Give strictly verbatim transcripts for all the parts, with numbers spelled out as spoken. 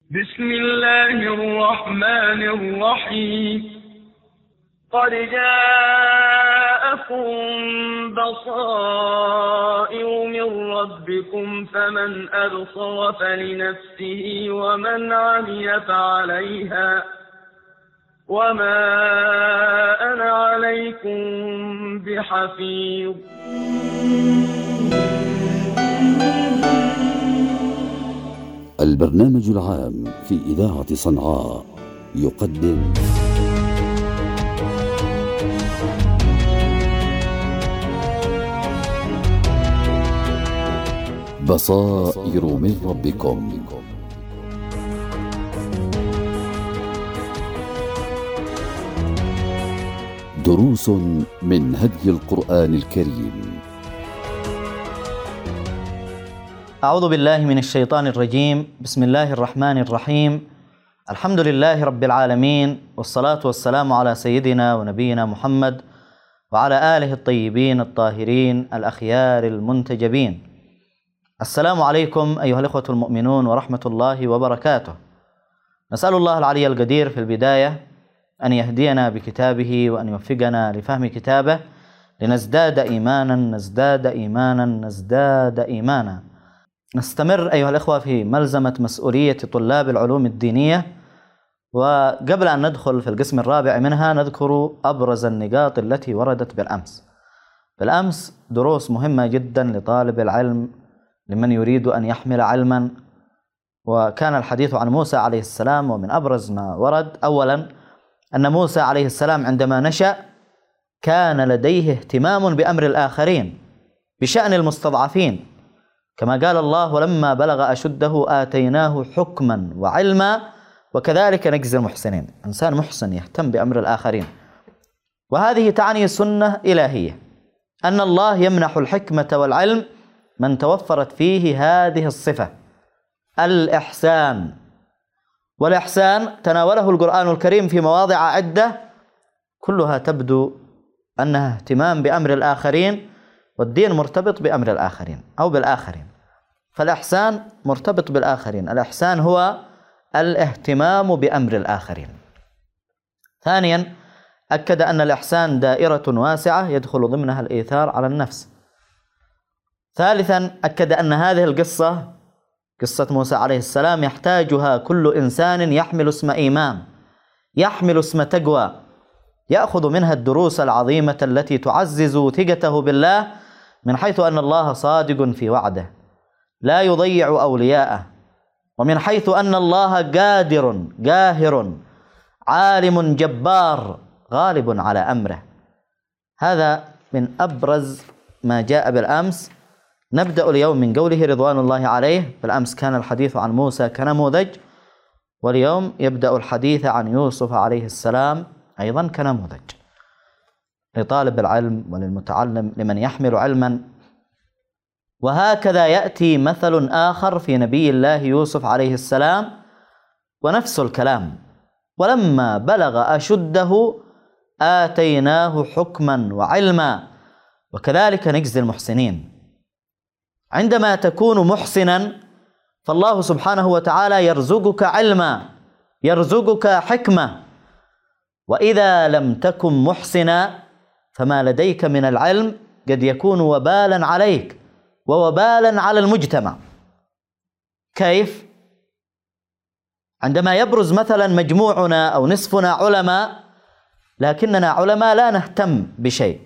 بسم الله الرحمن الرحيم. قد جاءكم بصائر من ربكم فمن أبصر فلنفسه ومن عمي فعليها وما أنا عليكم بحفيظ. البرنامج العام في إذاعة صنعاء يقدم بصائر من ربكم. دروس من هدي القرآن الكريم. أعوذ بالله من الشيطان الرجيم. بسم الله الرحمن الرحيم. الحمد لله رب العالمين، والصلاة والسلام على سيدنا ونبينا محمد وعلى آله الطيبين الطاهرين الأخيار المنتجبين. السلام عليكم أيها الإخوة المؤمنون ورحمة الله وبركاته. نسأل الله العلي القدير في البداية أن يهدينا بكتابه وأن يوفقنا لفهم كتابه لنزداد إيمانا نزداد إيمانا نزداد إيمانا. نستمر أيها الإخوة في ملزمة مسؤولية طلاب العلوم الدينية، وقبل أن ندخل في القسم الرابع منها نذكر أبرز النقاط التي وردت بالأمس. بالأمس دروس مهمة جدا لطالب العلم لمن يريد أن يحمل علما، وكان الحديث عن موسى عليه السلام. ومن أبرز ما ورد أولا أن موسى عليه السلام عندما نشأ كان لديه اهتمام بأمر الآخرين بشأن المستضعفين، كما قال الله: ولما بلغ أشده آتيناه حكما وعلما وكذلك نجزي المحسنين. إنسان محسن يهتم بأمر الآخرين، وهذه تعني سنة إلهية أن الله يمنح الحكمة والعلم من توفرت فيه هذه الصفة، الإحسان. والإحسان تناوله القرآن الكريم في مواضع عدة، كلها تبدو أنها اهتمام بأمر الآخرين، والدين مرتبط بأمر الآخرين أو بالآخرين، فالإحسان مرتبط بالآخرين. الإحسان هو الاهتمام بأمر الآخرين. ثانيا أكد أن الإحسان دائرة واسعة يدخل ضمنها الإيثار على النفس. ثالثا أكد أن هذه القصة، قصة موسى عليه السلام، يحتاجها كل إنسان يحمل اسم إيمان، يحمل اسم تقوى، يأخذ منها الدروس العظيمة التي تعزز ثقته بالله، من حيث أن الله صادق في وعده لا يضيع أولياءه، ومن حيث أن الله قادر قاهر عالم جبار غالب على أمره. هذا من أبرز ما جاء بالأمس. نبدأ اليوم من قوله رضوان الله عليه. بالأمس كان الحديث عن موسى كنموذج، واليوم يبدأ الحديث عن يوسف عليه السلام أيضا كنموذج لطالب العلم وللمتعلم لمن يحمل علما. وهكذا يأتي مثل آخر في نبي الله يوسف عليه السلام، ونفس الكلام: ولما بلغ أشده آتيناه حكما وعلما وكذلك نجزي المحسنين. عندما تكون محسنا فالله سبحانه وتعالى يرزقك علما، يرزقك حكمة. وإذا لم تكن محسنا فما لديك من العلم قد يكون وبالا عليك ووبالا على المجتمع. كيف؟ عندما يبرز مثلا مجموعنا أو نصفنا علماء لكننا علماء لا نهتم بشيء،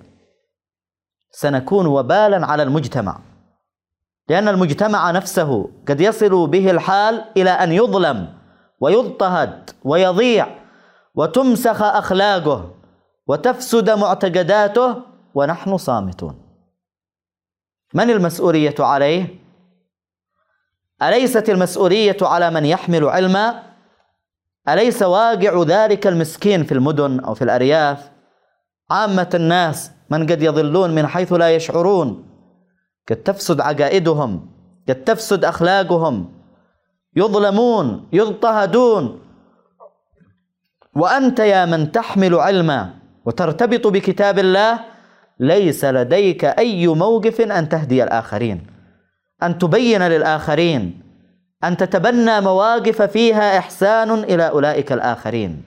سنكون وبالا على المجتمع، لأن المجتمع نفسه قد يصل به الحال إلى أن يظلم ويضطهد ويضيع وتمسخ أخلاقه وتفسد معتقداته ونحن صامتون. من المسؤولية عليه؟ أليست المسؤولية على من يحمل علما؟ أليس واقع ذلك المسكين في المدن أو في الأرياف، عامة الناس، من قد يضلون من حيث لا يشعرون، قد تفسد عقائدهم، قد تفسد أخلاقهم، يظلمون يضطهدون، وأنت يا من تحمل علما وترتبط بكتاب الله ليس لديك أي موقف أن تهدي الآخرين، أن تبين للآخرين أن تتبنى مواقف فيها إحسان إلى أولئك الآخرين.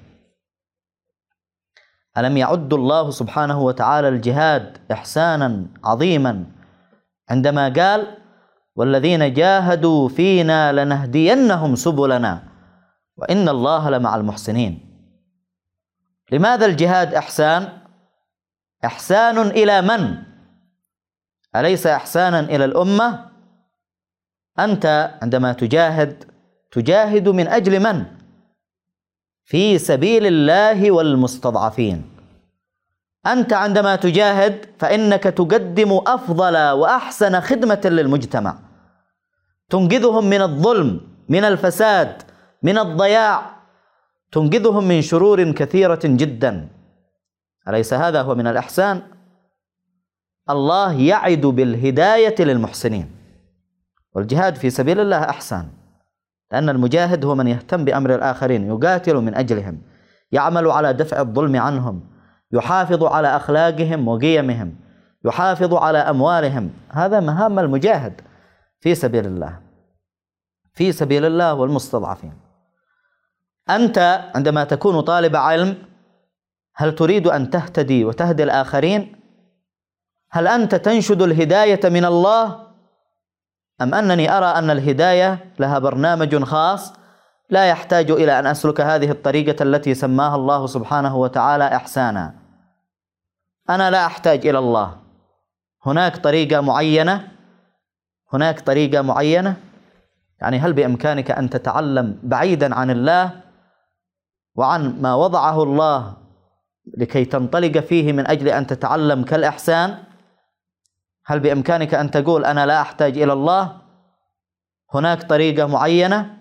ألم يعد الله سبحانه وتعالى الجهاد إحسانا عظيما عندما قال: والذين جاهدوا فينا لنهدينهم سبلنا وإن الله لمع المحسنين. لماذا الجهاد إحسان؟ إحسان إلى من؟ أليس إحسانا إلى الأمة؟ أنت عندما تجاهد تجاهد من أجل من؟ في سبيل الله والمستضعفين. أنت عندما تجاهد فإنك تقدم أفضل وأحسن خدمة للمجتمع، تنقذهم من الظلم، من الفساد، من الضياع، تنقذهم من شرور كثيرة جدا. أليس هذا هو من الإحسان؟ الله يعد بالهداية للمحسنين، والجهاد في سبيل الله أحسن، لأن المجاهد هو من يهتم بأمر الآخرين، يقاتل من أجلهم، يعمل على دفع الظلم عنهم، يحافظ على أخلاقهم وقيمهم، يحافظ على أموالهم. هذا مهام المجاهد في سبيل الله، في سبيل الله والمستضعفين. أنت عندما تكون طالب علم هل تريد أن تهتدي وتهدي الآخرين؟ هل أنت تنشد الهداية من الله؟ أم أنني أرى أن الهداية لها برنامج خاص لا يحتاج إلى أن أسلك هذه الطريقة التي سماها الله سبحانه وتعالى إحسانا؟ أنا لا أحتاج إلى الله، هناك طريقة معينة، هناك طريقة معينة. يعني هل بإمكانك أن تتعلم بعيدا عن الله وعن ما وضعه الله لكي تنطلق فيه من أجل أن تتعلم كالإحسان؟ هل بإمكانك أن تقول أنا لا أحتاج إلى الله؟ هناك طريقة معينة.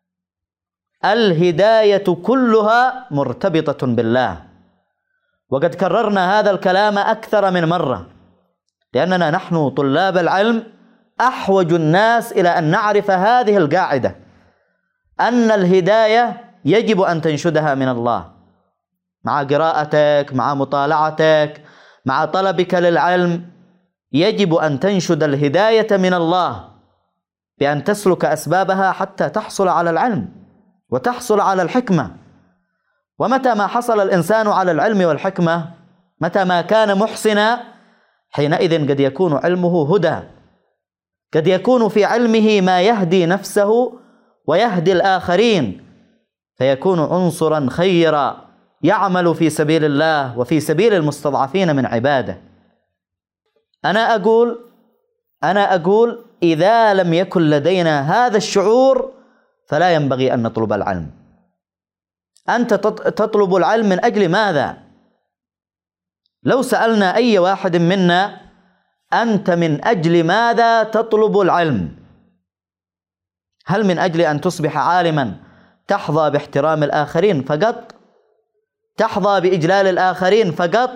الهداية كلها مرتبطة بالله، وقد كررنا هذا الكلام أكثر من مرة، لأننا نحن طلاب العلم أحوج الناس إلى أن نعرف هذه القاعدة، أن الهداية يجب أن تنشدها من الله، مع قراءتك، مع مطالعتك، مع طلبك للعلم، يجب أن تنشد الهداية من الله بأن تسلك أسبابها حتى تحصل على العلم وتحصل على الحكمة. ومتى ما حصل الإنسان على العلم والحكمة، متى ما كان محسنا، حينئذ قد يكون علمه هدى، قد يكون في علمه ما يهدي نفسه ويهدي الآخرين، فيكون عنصرا خيرا يعمل في سبيل الله وفي سبيل المستضعفين من عباده. أنا أقول أنا أقول إذا لم يكن لدينا هذا الشعور فلا ينبغي أن نطلب العلم. أنت تطلب العلم من أجل ماذا؟ لو سألنا أي واحد منا أنت من أجل ماذا تطلب العلم؟ هل من أجل أن تصبح عالما تحظى باحترام الآخرين فقط؟ تحظى بإجلال الآخرين فقط؟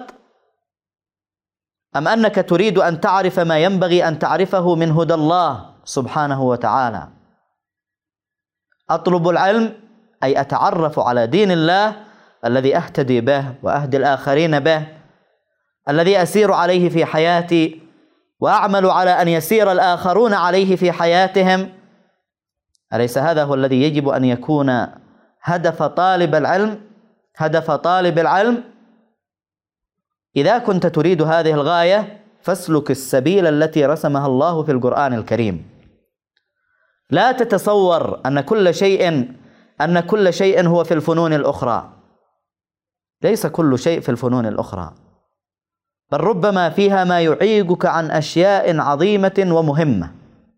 أم أنك تريد أن تعرف ما ينبغي أن تعرفه من هدى الله سبحانه وتعالى؟ أطلب العلم أي أتعرف على دين الله الذي أهتدي به وأهدي الآخرين به، الذي أسير عليه في حياتي وأعمل على أن يسير الآخرون عليه في حياتهم. أليس هذا هو الذي يجب أن يكون هدف طالب العلم؟ هدف طالب العلم. إذا كنت تريد هذه الغاية فاسلك السبيل التي رسمها الله في القرآن الكريم. لا تتصور أن كل شيء أن كل شيء هو في الفنون الأخرى، ليس كل شيء في الفنون الأخرى، بل ربما فيها ما يعيقك عن أشياء عظيمة ومهمة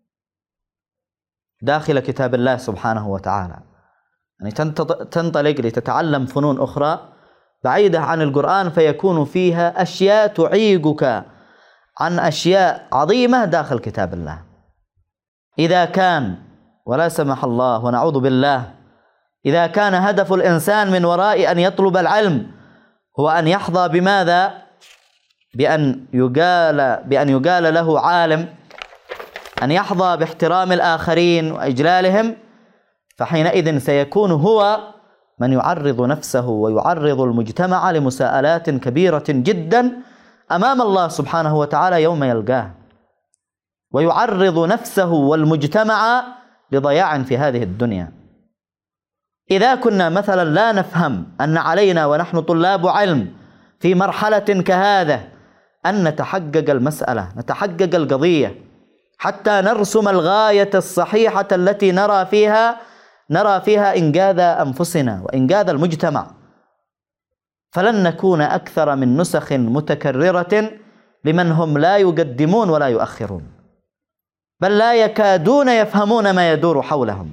داخل كتاب الله سبحانه وتعالى. يعني تنطلق لتتعلم فنون أخرى بعيدة عن القرآن، فيكون فيها أشياء تعيقك عن أشياء عظيمة داخل كتاب الله. إذا كان، ولا سمح الله ونعوذ بالله، إذا كان هدف الإنسان من وراء أن يطلب العلم هو أن يحظى بماذا؟ بأن يقال بأن يقال له عالم، أن يحظى باحترام الآخرين وإجلالهم، فحينئذ سيكون هو من يعرض نفسه ويعرض المجتمع لمساءلات كبيرة جدا أمام الله سبحانه وتعالى يوم يلقاه، ويعرض نفسه والمجتمع لضياع في هذه الدنيا. إذا كنا مثلا لا نفهم أن علينا ونحن طلاب علم في مرحلة كهذا أن نتحقق المسألة، نتحقق القضية، حتى نرسم الغاية الصحيحة التي نرى فيها نرى فيها إنقاذ أنفسنا وإنقاذ المجتمع، فلن نكون أكثر من نسخ متكررة لمن هم لا يقدمون ولا يؤخرون، بل لا يكادون يفهمون ما يدور حولهم.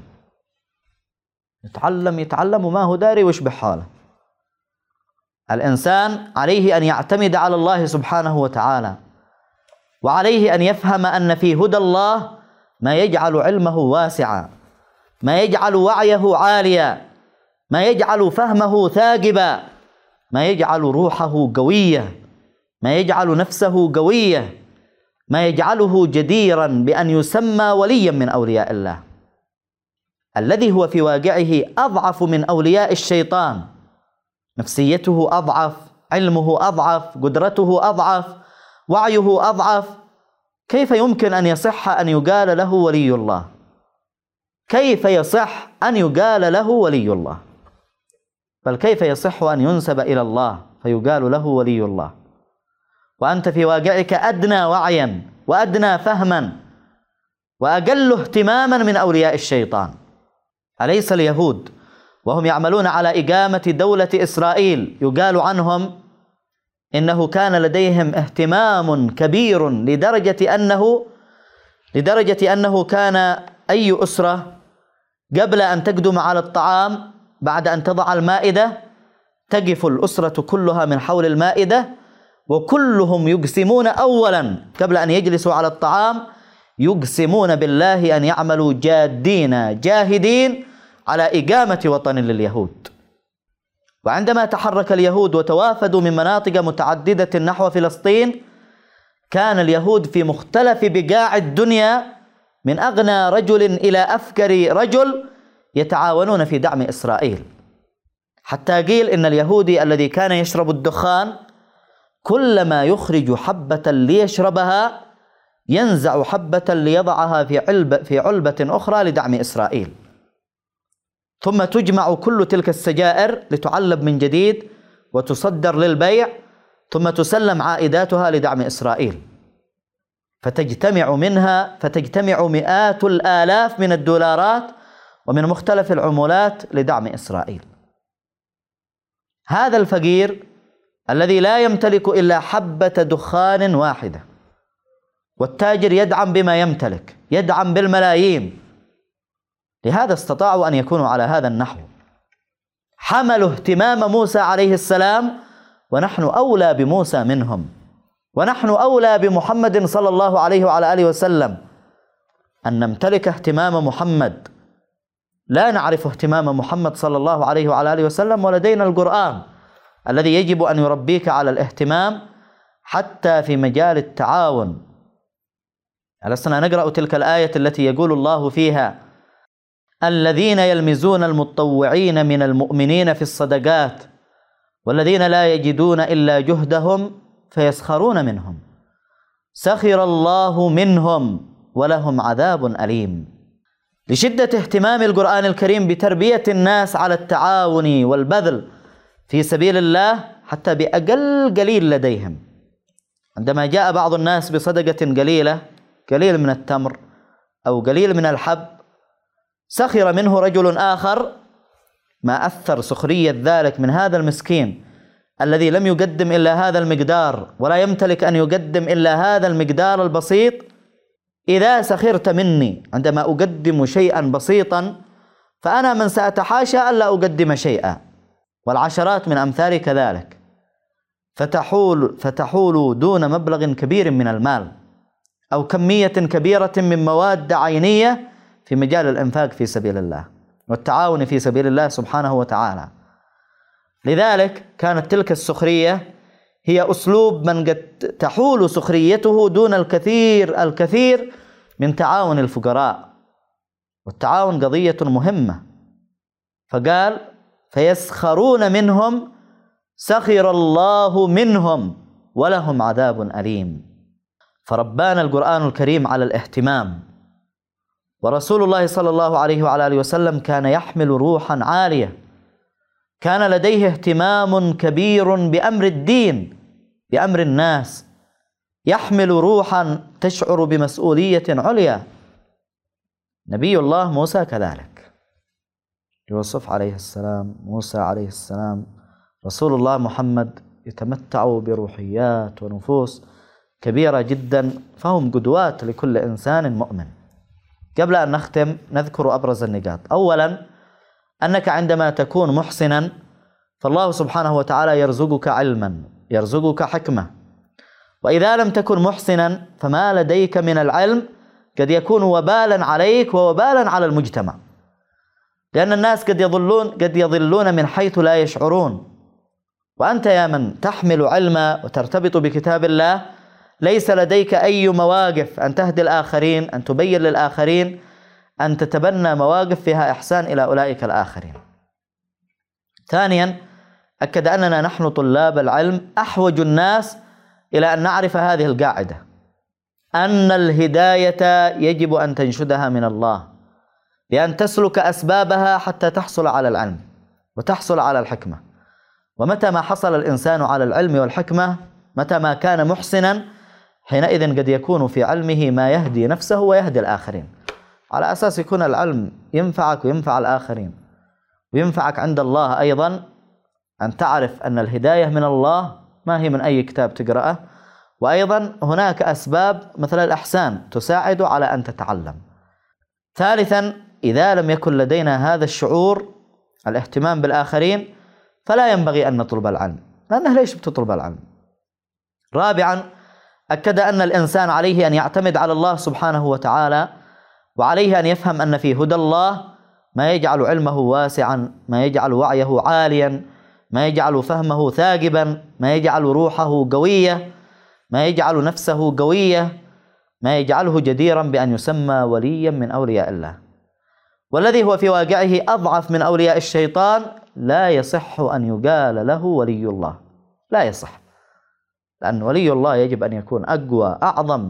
يتعلم يتعلم ما هو داري ويشبه حاله. الإنسان عليه أن يعتمد على الله سبحانه وتعالى، وعليه أن يفهم أن في هدى الله ما يجعل علمه واسعا، ما يجعل وعيه عاليا، ما يجعل فهمه ثاقبا، ما يجعل روحه قوية، ما يجعل نفسه قوية، ما يجعله جديرا بأن يسمى وليا من أولياء الله، الذي هو في واقعه أضعف من أولياء الشيطان. نفسيته أضعف، علمه أضعف، قدرته أضعف، وعيه أضعف. كيف يمكن أن يصح أن يقال له ولي الله؟ كيف يصح أن يقال له ولي الله؟ بل كيف يصح أن ينسب إلى الله فيقال له ولي الله وأنت في واقعك أدنى وعيا وأدنى فهما وأقل اهتماما من أولياء الشيطان؟ أليس اليهود وهم يعملون على إقامة دولة إسرائيل يقال عنهم إنه كان لديهم اهتمام كبير لدرجة أنه لدرجة أنه كان أي أسرة قبل أن تقدم على الطعام بعد أن تضع المائدة تقف الأسرة كلها من حول المائدة وكلهم يقسمون أولا قبل أن يجلسوا على الطعام، يقسمون بالله أن يعملوا جادين جاهدين على إقامة وطن لليهود. وعندما تحرك اليهود وتوافدوا من مناطق متعددة نحو فلسطين، كان اليهود في مختلف بقاع الدنيا من أغنى رجل إلى أفقر رجل يتعاونون في دعم إسرائيل، حتى قيل إن اليهودي الذي كان يشرب الدخان كلما يخرج حبة ليشربها ينزع حبة ليضعها في علبة في علبة أخرى لدعم إسرائيل، ثم تجمع كل تلك السجائر لتعلب من جديد وتصدر للبيع، ثم تسلم عائداتها لدعم إسرائيل، فتجتمع منها فتجتمع مئات الآلاف من الدولارات ومن مختلف العملات لدعم إسرائيل. هذا الفقير الذي لا يمتلك إلا حبة دخان واحدة، والتاجر يدعم بما يمتلك، يدعم بالملايين، لهذا استطاعوا أن يكونوا على هذا النحو. حملوا اهتمام موسى عليه السلام ونحن أولى بموسى منهم، ونحن أولى بمحمد صلى الله عليه وعلى آله وسلم أن نمتلك اهتمام محمد. لا نعرف اهتمام محمد صلى الله عليه وعلى آله وسلم، ولدينا القرآن الذي يجب أن يربيك على الاهتمام حتى في مجال التعاون. لسنا نقرأ تلك الآية التي يقول الله فيها: الذين يلمزون المتطوعين من المؤمنين في الصدقات والذين لا يجدون إلا جهدهم فيسخرون منهم سخر الله منهم ولهم عذاب أليم. لشدة اهتمام القرآن الكريم بتربية الناس على التعاون والبذل في سبيل الله حتى بأقل قليل لديهم، عندما جاء بعض الناس بصدقة قليلة، قليل من التمر أو قليل من الحب، سخر منه رجل آخر. ما أثر سخرية ذلك من هذا المسكين الذي لم يقدم إلا هذا المقدار ولا يمتلك أن يقدم إلا هذا المقدار البسيط. إذا سخرت مني عندما أقدم شيئا بسيطا فأنا من سأتحاشى ألا أقدم شيئا، والعشرات من أمثال كذلك، فتحول, فتحول دون مبلغ كبير من المال أو كمية كبيرة من مواد عينية في مجال الإنفاق في سبيل الله والتعاون في سبيل الله سبحانه وتعالى. لذلك كانت تلك السخرية هي أسلوب من قد تحول سخريته دون الكثير الكثير من تعاون الفقراء، والتعاون قضية مهمة. فقال: فيسخرون منهم سخر الله منهم ولهم عذاب أليم. فربانا القرآن الكريم على الاهتمام، ورسول الله صلى الله عليه وعلى آله وسلم كان يحمل روحا عالية، كان لديه اهتمام كبير بأمر الدين، بأمر الناس، يحمل روحا تشعر بمسؤولية عليا. نبي الله موسى كذلك، يوسف عليه السلام، موسى عليه السلام، رسول الله محمد يتمتعوا بروحيات ونفوس كبيرة جدا، فهم قدوات لكل إنسان مؤمن. قبل أن نختم نذكر أبرز النقاط. أولا، أنك عندما تكون محسنا فالله سبحانه وتعالى يرزقك علما، يرزقك حكمة، وإذا لم تكن محسنا فما لديك من العلم قد يكون وبالا عليك ووبالا على المجتمع، لأن الناس قد يضلون قد يضلون من حيث لا يشعرون. وأنت يا من تحمل علما وترتبط بكتاب الله ليس لديك أي مواقف أن تهدي الآخرين، أن تبين للآخرين، أن تتبنى مواقف فيها إحسان إلى أولئك الآخرين. ثانيا، أكد أننا نحن طلاب العلم أحوج الناس إلى أن نعرف هذه القاعدة، أن الهداية يجب أن تنشدها من الله، بأن تسلك أسبابها حتى تحصل على العلم وتحصل على الحكمة. ومتى ما حصل الإنسان على العلم والحكمة، متى ما كان محسنا، حينئذ قد يكون في علمه ما يهدي نفسه ويهدي الآخرين، على أساس يكون العلم ينفعك وينفع الآخرين، وينفعك عند الله أيضا أن تعرف أن الهداية من الله، ما هي من أي كتاب تقرأه، وأيضا هناك أسباب مثل الإحسان تساعد على أن تتعلم. ثالثا، إذا لم يكن لدينا هذا الشعور، الاهتمام بالآخرين، فلا ينبغي أن نطلب العلم، لأنه ليش بتطلب العلم؟ رابعا، أكد أن الإنسان عليه أن يعتمد على الله سبحانه وتعالى، وعليه أن يفهم أن في هدى الله ما يجعل علمه واسعا، ما يجعل وعيه عاليا، ما يجعل فهمه ثاقبا، ما يجعل روحه قوية، ما يجعل نفسه قوية، ما يجعله جديرا بأن يسمى وليا من أولياء الله. والذي هو في واقعه أضعف من أولياء الشيطان لا يصح أن يقال له ولي الله، لا يصح، لأن ولي الله يجب أن يكون أقوى أعظم.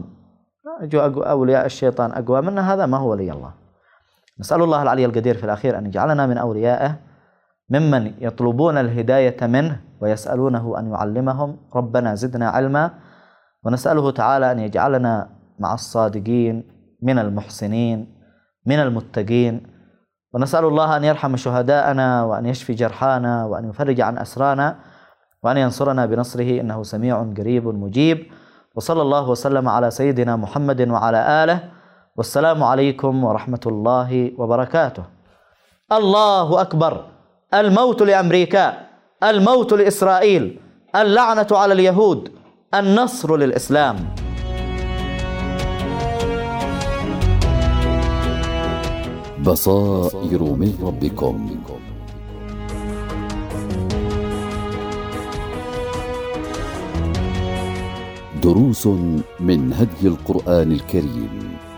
أولياء الشيطان أقوى منه، هذا ما هو ولي الله. نسأل الله العلي القدير في الأخير أن يجعلنا من أوليائه، ممن يطلبون الهداية منه ويسألونه أن يعلمهم. ربنا زدنا علما، ونسأله تعالى أن يجعلنا مع الصادقين من المحسنين من المتقين، ونسأل الله أن يرحم شهداءنا، وأن يشفي جرحانا، وأن يفرج عن أسرانا، وأن ينصرنا بنصره، إنه سميع قريب مجيب. وصلى الله وسلم على سيدنا محمد وعلى آله، والسلام عليكم ورحمة الله وبركاته. الله أكبر. الموت لأمريكا، الموت لإسرائيل، اللعنة على اليهود، النصر للإسلام. بصائر من ربكم. دروس من هدي القرآن الكريم.